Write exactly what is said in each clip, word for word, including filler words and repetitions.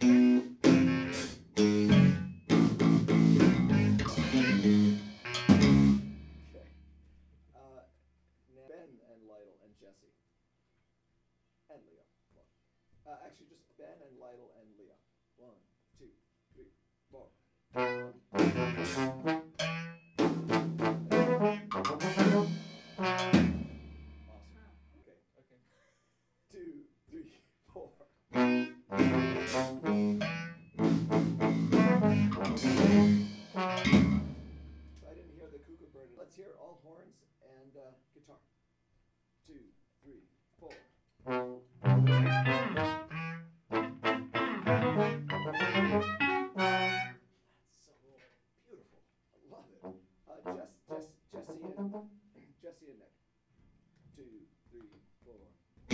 Uh, now Ben and Lytle and Jesse and Leo. One. Uh, actually, just Ben and Lytle and Leo. One, two, three, four. Awesome. Okay. Okay. Two, three, four. I didn't hear the cuckoo bird. Let's hear all horns and uh, guitar. Two, three, four. That's so beautiful. I love it. Uh, Jess, Jess, Jesse and Jesse and Nick. Two, three, four.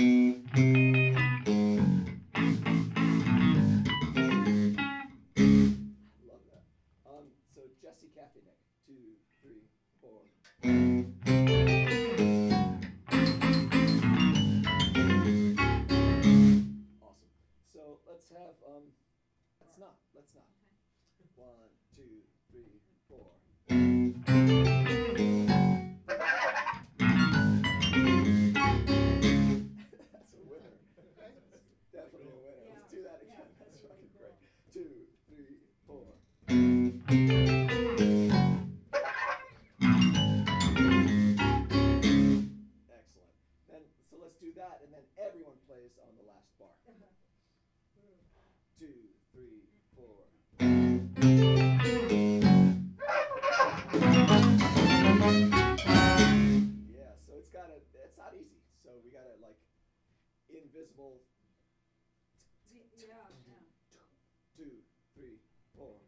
Love that. Um, so Jesse, Kathy, Nick. Two, three, four. Awesome. So let's have um, let's not, let's not. One, two, three, four. That's a winner. Definitely a winner. Yeah. Let's do that again. Yeah. That's fucking great. Two, three, four. Excellent. Then so let's do that, and then everyone plays on the last bar. Two, three, four. Yeah, so it's gotta, it's not easy. So we gotta like invisible. Yeah, yeah. Two, three, four.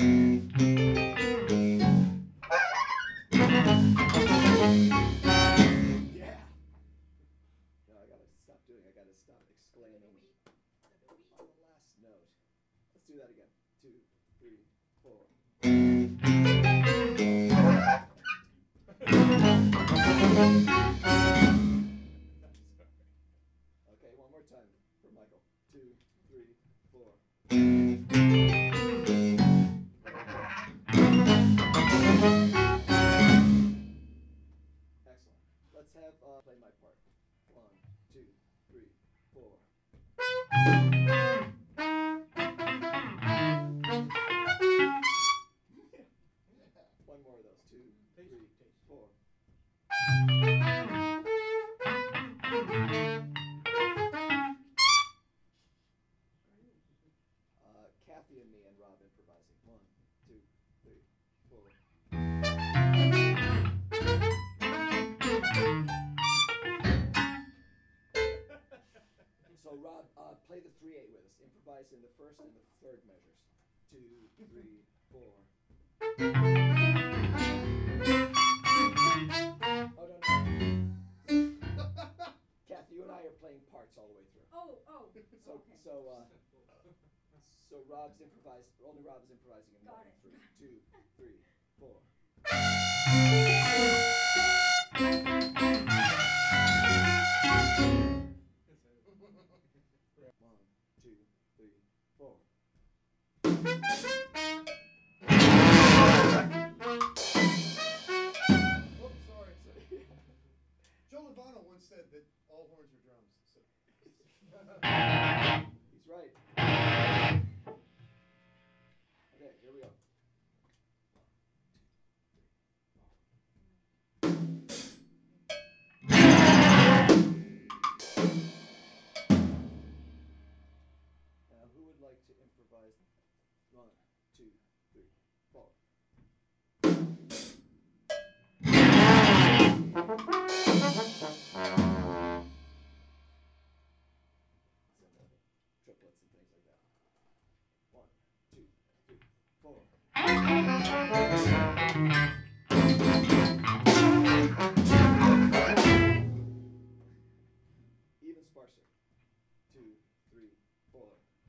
Yeah. No, I gotta stop doing. I gotta stop exclaiming on the last note. Let's do that again. Two, three, four. Okay, one more time for Michael. Two, three, four. Excellent. Let's have uh, play my part. One, two, three, four. One more of those. Two, three, four. Uh, Kathy and me and Rob improvising. One, two, three, four. So Rob, uh, play the three eight with us. Improvise in the first and the third measures. Two, three, four. Oh no no. Kathy, you and I are playing parts all the way through. Oh, oh. So Okay. so uh, so Rob's improvised. Only Rob is improvising in Got one, it. three, two, three, four. One, two, three, four. Oops, sorry. Joe Lovano once said that all horns are drums. So. He's right. Okay, here we go. Now, who would like to improvise? One, two, three, four. Triplets and things like that. One, two, three, four. Even sparser. Two, three, four.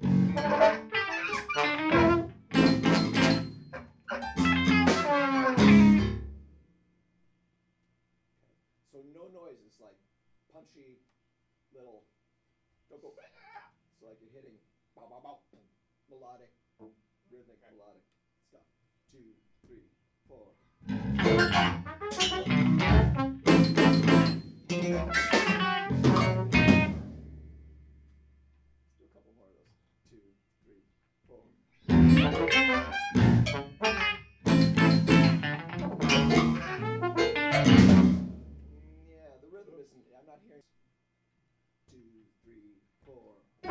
So no noises, like punchy little. Don't go. So like you're hitting. Bow, bow, bow. melodic, rhythmic, melodic stuff. Two, three, four. Let's do a couple more of those. Two, three, four. Yeah, the rhythm isn't. I'm not hearing. Two, three, four.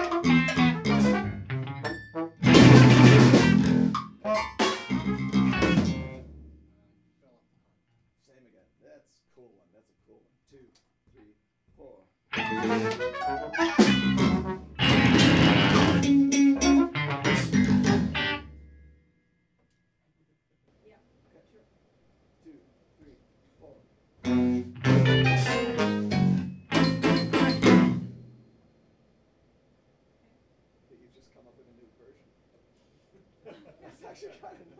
Same again. That's a cool one. That's a cool one. Two, three, four. Yeah, sure. Two, three, four. I think you've just come up with a new version. That's actually kind of